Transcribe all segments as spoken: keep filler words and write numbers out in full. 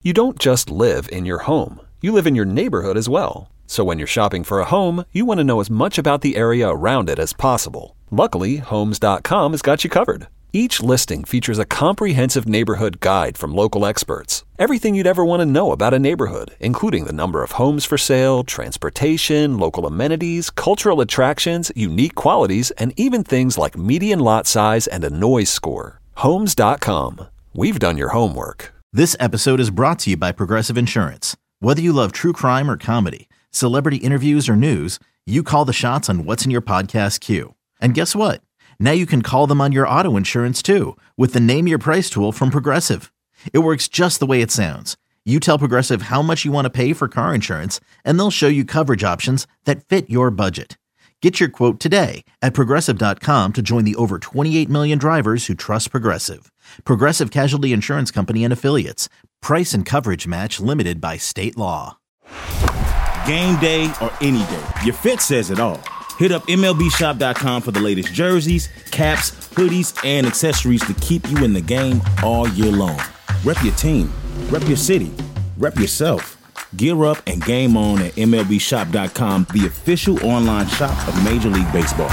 You don't just live in your home. You live in your neighborhood as well. So when you're shopping for a home, you want to know as much about the area around it as possible. Luckily, Homes dot com has got you covered. Each listing features a comprehensive neighborhood guide from local experts. Everything you'd ever want to know about a neighborhood, including the number of homes for sale, transportation, local amenities, cultural attractions, unique qualities, and even things like median lot size and a noise score. Homes dot com. We've done your homework. This episode is brought to you by Progressive Insurance. Whether you love true crime or comedy, celebrity interviews or news, you call the shots on what's in your podcast queue. And guess what? Now you can call them on your auto insurance too with the Name Your Price tool from Progressive. It works just the way it sounds. You tell Progressive how much you want to pay for car insurance, and they'll show you coverage options that fit your budget. Get your quote today at Progressive dot com to join the over twenty-eight million drivers who trust Progressive. Progressive Casualty Insurance Company and Affiliates. Price and coverage match limited by state law. Game day or any day, your fit says it all. Hit up M L B shop dot com for the latest jerseys, caps, hoodies, and accessories to keep you in the game all year long. Rep your team, rep your city, rep yourself. Gear up and game on at M L B shop dot com, the official online shop of Major League Baseball.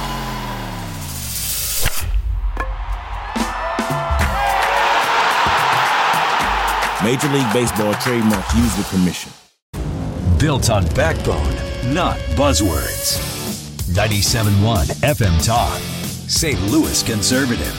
Major League Baseball trademark used with permission. Built on backbone, not buzzwords. ninety-seven point one F M Talk, Saint Louis Conservative.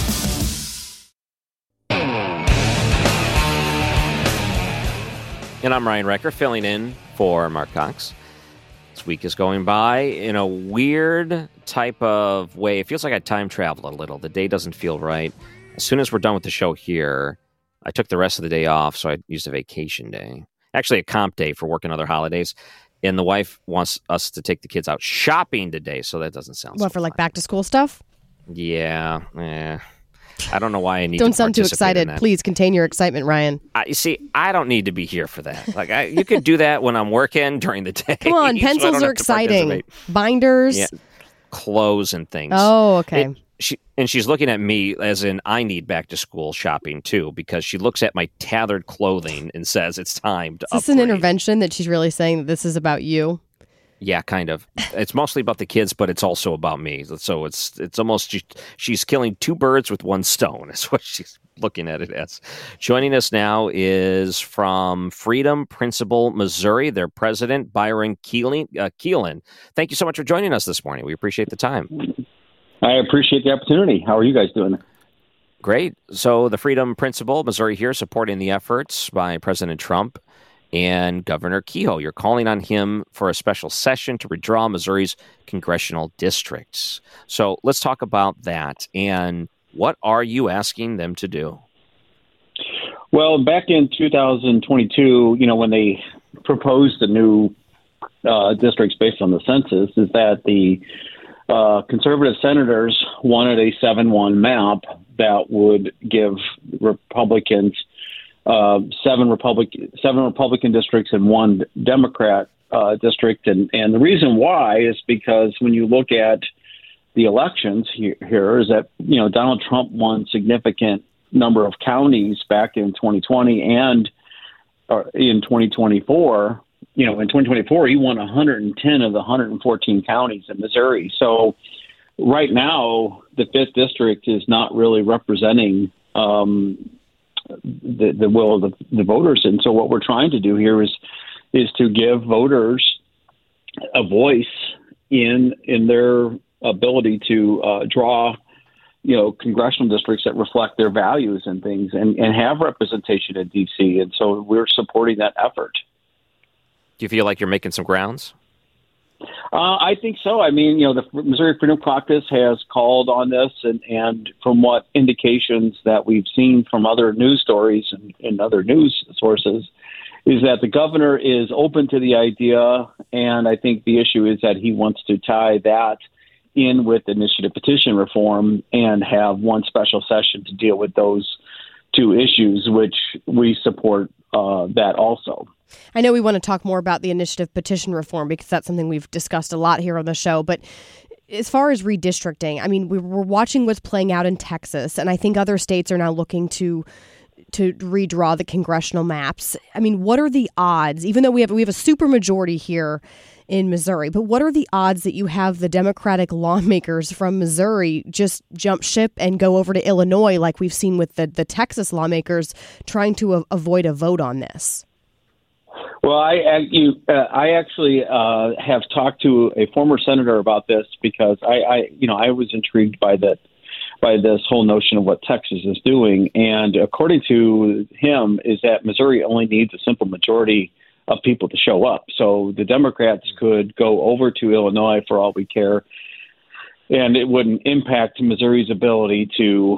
And I'm Ryan Recker, filling in for Mark Cox. This week is going by in a weird type of way. It feels like I time traveled a little. The day doesn't feel right. As soon as we're done with the show here, I took the rest of the day off, so I used a vacation day. Actually, a comp day for working other holidays. And the wife wants us to take the kids out shopping today, so that doesn't sound What, so for like fun. back to school stuff? Yeah, yeah. I don't know why I need don't to sound too participate in excited. that. Please contain your excitement, Ryan. I, you see, I don't need to be here for that. Like, I, you could do that when I'm working during the day. Come on, so I pencils don't are have to exciting. participate. Binders. Yeah, clothes and things. Oh, okay. It, she and she's looking at me as in I need back to school shopping too, because she looks at my tattered clothing and says it's time to Is this upgrade. an intervention that she's really saying that this is about you? Yeah, kind of. It's mostly about the kids, but it's also about me. So it's it's almost she, she's killing two birds with one stone. Is what she's looking at it as. Joining us now is from Freedom Principle, Missouri. Their president, Byron Keelan. Uh, Keelan. Thank you so much for joining us this morning. We appreciate the time. I appreciate the opportunity. How are you guys doing? Great. So the Freedom Principle, Missouri here, supporting the efforts by President Trump and Governor Kehoe. You're calling on him for a special session to redraw Missouri's congressional districts. So let's talk about that. And what are you asking them to do? Well, back in two thousand twenty-two, you know, when they proposed the new uh, districts based on the census, is that the uh, conservative senators wanted a seven one map that would give Republicans uh, seven Republican seven Republican districts and one Democrat uh, district, and and the reason why is because when you look at the elections here, here is that you know Donald Trump won significant number of counties back in twenty twenty and uh, in twenty twenty-four. You know, in twenty twenty-four, he won one hundred ten of the one hundred fourteen counties in Missouri. So right now, the fifth district is not really representing um, the, the will of the, the voters. And so what we're trying to do here is is to give voters a voice in in their ability to uh, draw, you know, congressional districts that reflect their values and things, and, and have representation in D C. And so we're supporting that effort. Do you feel like you're making some grounds? Uh, I think so. I mean, you know, the Missouri Freedom Caucus has called on this, and, and from what indications that we've seen from other news stories and, and other news sources, is that the governor is open to the idea, and I think the issue is that he wants to tie that in with initiative petition reform and have one special session to deal with those two issues, which we support uh, that also. I know we want to talk more about the initiative petition reform because that's something we've discussed a lot here on the show. But as far as redistricting, I mean, we're watching what's playing out in Texas, and I think other states are now looking to to redraw the congressional maps. I mean, what are the odds, even though we have we have a supermajority here in Missouri, but what are the odds that you have the Democratic lawmakers from Missouri just jump ship and go over to Illinois like we've seen with the, the Texas lawmakers trying to a- avoid a vote on this? Well, I you, uh, I actually uh, have talked to a former senator about this because I, I you know I was intrigued by that by this whole notion of what Texas is doing, and according to him, is that Missouri only needs a simple majority of people to show up. So the Democrats could go over to Illinois for all we care, and it wouldn't impact Missouri's ability to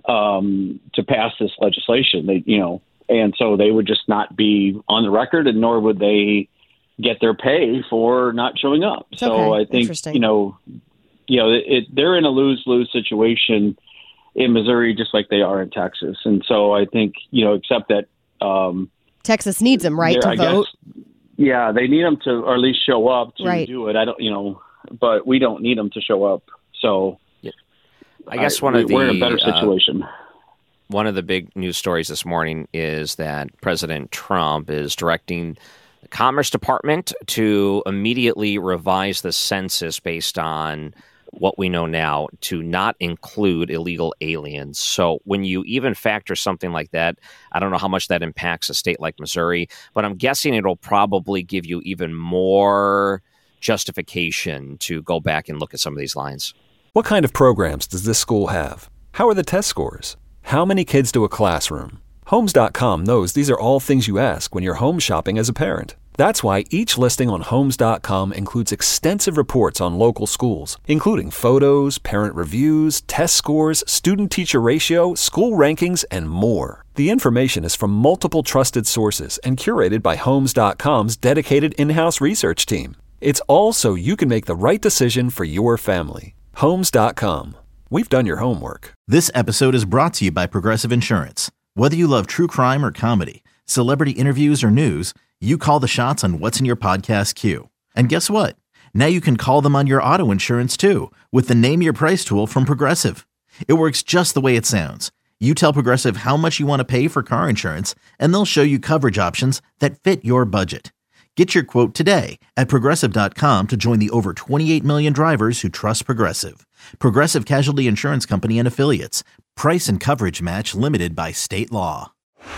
um, to pass this legislation. They, you know, and so they would just not be on the record, and nor would they get their pay for not showing up. Okay. So I think you know, you know, it, they're in a lose-lose situation in Missouri, just like they are in Texas. And so I think you know, except that. Um, Texas needs them, right, to I vote? Guess, yeah, they need them to, or at least show up to right. do it. I don't, you know, but we don't need them to show up. So yeah. I guess I, one we, of the we're in a better situation. Uh, one of the big news stories this morning is that President Trump is directing the Commerce Department to immediately revise the census based on what we know now to not include illegal aliens. So when you even factor something like that, I don't know how much that impacts a state like Missouri, but I'm guessing it'll probably give you even more justification to go back and look at some of these lines. What kind of programs does this school have? How are the test scores? How many kids do a classroom? Homes dot com knows these are all things you ask when you're home shopping as a parent. That's why each listing on Homes dot com includes extensive reports on local schools, including photos, parent reviews, test scores, student-teacher ratio, school rankings, and more. The information is from multiple trusted sources and curated by Homes dot com's dedicated in-house research team. It's all so you can make the right decision for your family. Homes dot com. We've done your homework. This episode is brought to you by Progressive Insurance. Whether you love true crime or comedy, celebrity interviews or news, you call the shots on what's in your podcast queue. And guess what? Now you can call them on your auto insurance too with the Name Your Price tool from Progressive. It works just the way it sounds. You tell Progressive how much you want to pay for car insurance, and they'll show you coverage options that fit your budget. Get your quote today at Progressive dot com to join the over twenty-eight million drivers who trust Progressive. Progressive Casualty Insurance Company and Affiliates. Price and coverage match limited by state law.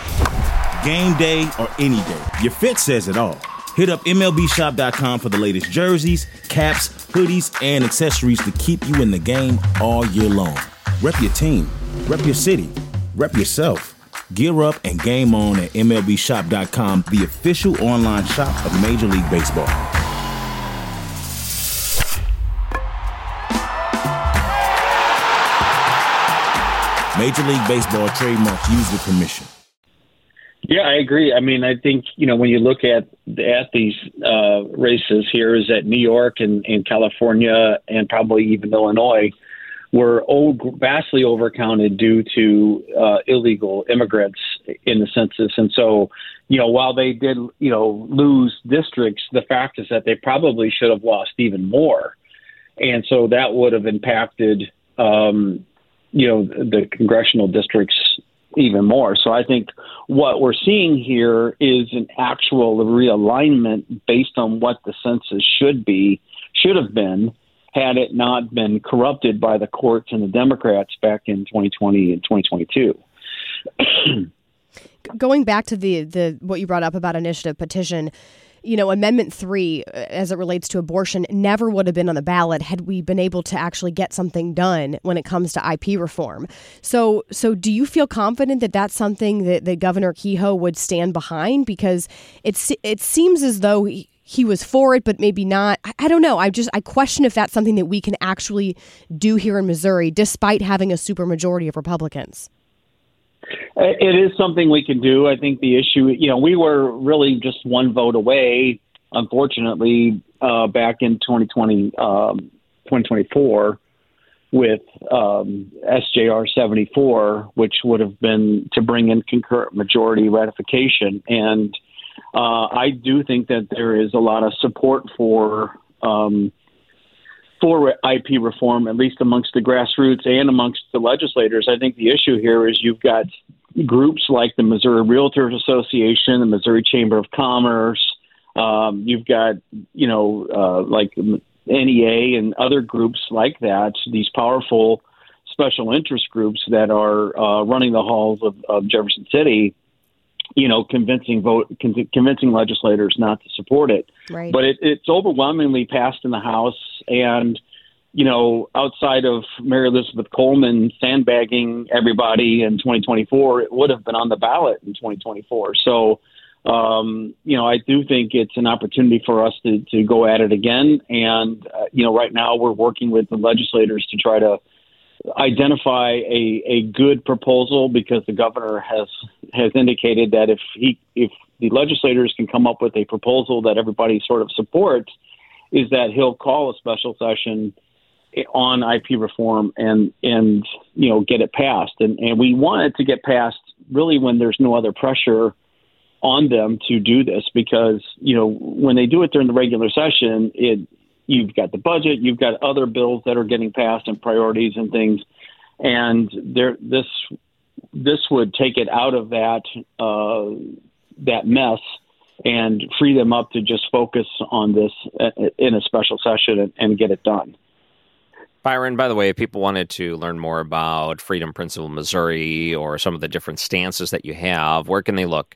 Game day or any day, your fit says it all. Hit up M L B shop dot com for the latest jerseys, caps, hoodies, and accessories to keep you in the game all year long. Rep your team, rep your city, rep yourself. Gear up and game on at M L B shop dot com, the official online shop of Major League Baseball. Major League Baseball trademarks used with permission. Yeah, I agree. I mean, I think, you know, when you look at at these uh, races here, is that New York and, and California and probably even Illinois were old, vastly overcounted due to uh, illegal immigrants in the census. And so, you know, while they did, you know, lose districts, the fact is that they probably should have lost even more. And so that would have impacted, um, you know, the congressional districts even more. So I think what we're seeing here is an actual realignment based on what the census should be, should have been, had it not been corrupted by the courts and the Democrats back in twenty twenty and twenty twenty-two. Going back to the, the what you brought up about initiative petition, you know, Amendment three, as it relates to abortion, never would have been on the ballot had we been able to actually get something done when it comes to I P reform. So so do you feel confident that that's something that, that Governor Kehoe would stand behind? Because it's, it seems as though he, he was for it, but maybe not. I, I don't know. I just I question if that's something that we can actually do here in Missouri, despite having a supermajority of Republicans. It is something we can do. I think the issue, you know, we were really just one vote away, unfortunately, uh, back in twenty twenty, um, twenty twenty-four with um, S J R seventy-four, which would have been to bring in concurrent majority ratification. And uh, I do think that there is a lot of support for um, for I P reform, at least amongst the grassroots and amongst the legislators. I think the issue here is you've got groups like the Missouri Realtors Association, the Missouri Chamber of Commerce. Um, you've got, you know, uh, like N E A and other groups like that, these powerful special interest groups that are uh, running the halls of, of Jefferson City, you know, convincing vote, con- convincing legislators not to support it. Right. But it, it's overwhelmingly passed in the House. And, you know, outside of Mary Elizabeth Coleman sandbagging everybody in twenty twenty-four, it would have been on the ballot in twenty twenty-four. So, um, you know, I do think it's an opportunity for us to, to go at it again. And, uh, you know, right now we're working with the legislators to try to identify a, a good proposal, because the governor has has indicated that if he if the legislators can come up with a proposal that everybody sort of supports, is that he'll call a special session on I P reform and and you know get it passed. And and we want it to get passed really when there's no other pressure on them to do this, because you know when they do it during the regular session, it you've got the budget, you've got other bills that are getting passed and priorities and things, and there this this would take it out of that uh, that mess and free them up to just focus on this in a special session and, and get it done. Byron, by the way, if people wanted to learn more about Freedom Principle Missouri or some of the different stances that you have, where can they look?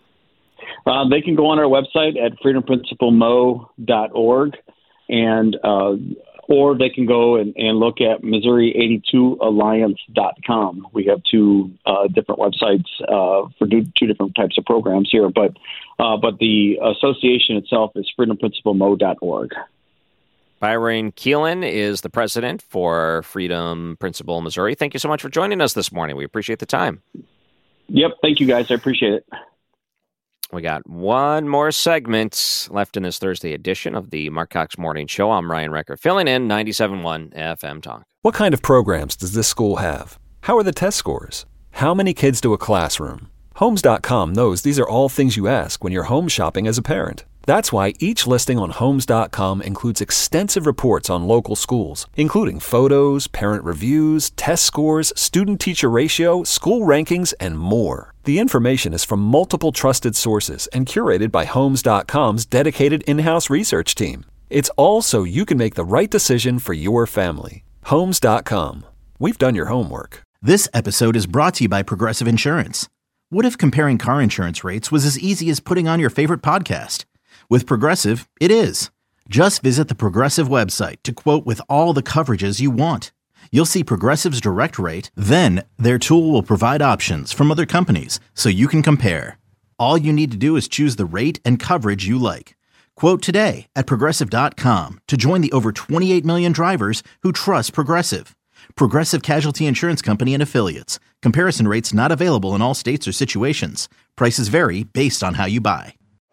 Uh, they can go on our website at freedom principle mo dot org. And uh, or they can go and, and look at Missouri eighty-two alliance dot com. We have two uh, different websites uh, for two, two different types of programs here, but uh, but the association itself is freedom principle mo dot org. Byron Keelan is the president for Freedom Principle Missouri. Thank you so much for joining us this morning. We appreciate the time. Yep, thank you guys. I appreciate it. We got one more segment left in this Thursday edition of the Mark Cox Morning Show. I'm Ryan Recker, filling in ninety-seven point one F M Talk. What kind of programs does this school have? How are the test scores? How many kids do a classroom? Homes dot com knows these are all things you ask when you're home shopping as a parent. That's why each listing on Homes dot com includes extensive reports on local schools, including photos, parent reviews, test scores, student-teacher ratio, school rankings, and more. The information is from multiple trusted sources and curated by Homes dot com's dedicated in-house research team. It's all so you can make the right decision for your family. Homes dot com. We've done your homework. This episode is brought to you by Progressive Insurance. What if comparing car insurance rates was as easy as putting on your favorite podcast? With Progressive, it is. Just visit the Progressive website to quote with all the coverages you want. You'll see Progressive's direct rate, then their tool will provide options from other companies so you can compare. All you need to do is choose the rate and coverage you like. Quote today at progressive dot com to join the over twenty-eight million drivers who trust Progressive. Progressive Casualty Insurance Company and Affiliates. Comparison rates not available in all states or situations. Prices vary based on how you buy.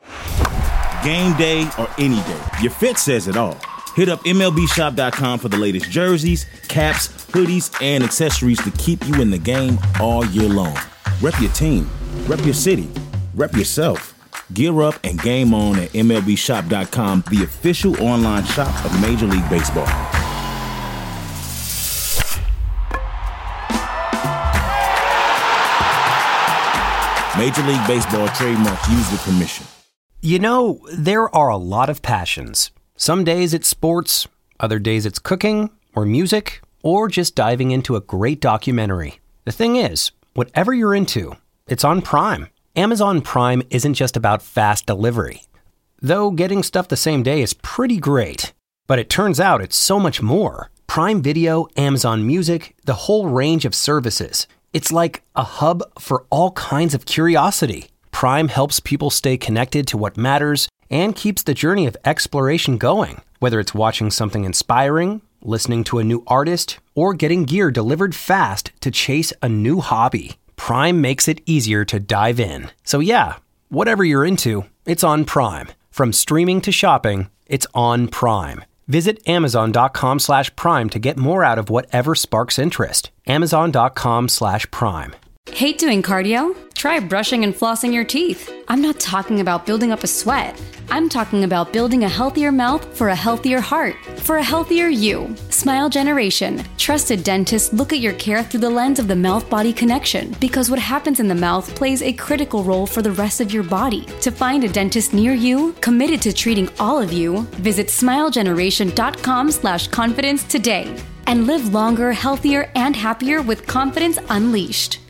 Game day or any day, your fit says it all. Hit up M L B shop dot com for the latest jerseys, caps, hoodies, and accessories to keep you in the game all year long. Rep your team, rep your city, rep yourself. Gear up and game on at M L B shop dot com, the official online shop of Major League Baseball. Major League Baseball trademark used with permission. You know, there are a lot of passions. Some days it's sports, other days it's cooking, or music, or just diving into a great documentary. The thing is, whatever you're into, it's on Prime. Amazon Prime isn't just about fast delivery. Though getting stuff the same day is pretty great. But it turns out it's so much more. Prime Video, Amazon Music, the whole range of services. It's like a hub for all kinds of curiosity. Prime helps people stay connected to what matters and keeps the journey of exploration going. Whether it's watching something inspiring, listening to a new artist, or getting gear delivered fast to chase a new hobby, Prime makes it easier to dive in. So yeah, whatever you're into, it's on Prime. From streaming to shopping, it's on Prime. Visit amazon dot com slash prime to get more out of whatever sparks interest. amazon dot com slash prime. Hate doing cardio? Try brushing and flossing your teeth. I'm not talking about building up a sweat. I'm talking about building a healthier mouth for a healthier heart, for a healthier you. Smile Generation. Trusted dentists look at your care through the lens of the mouth-body connection, because what happens in the mouth plays a critical role for the rest of your body. To find a dentist near you, committed to treating all of you, visit smilegeneration.com slash confidence today. And live longer, healthier, and happier with confidence unleashed.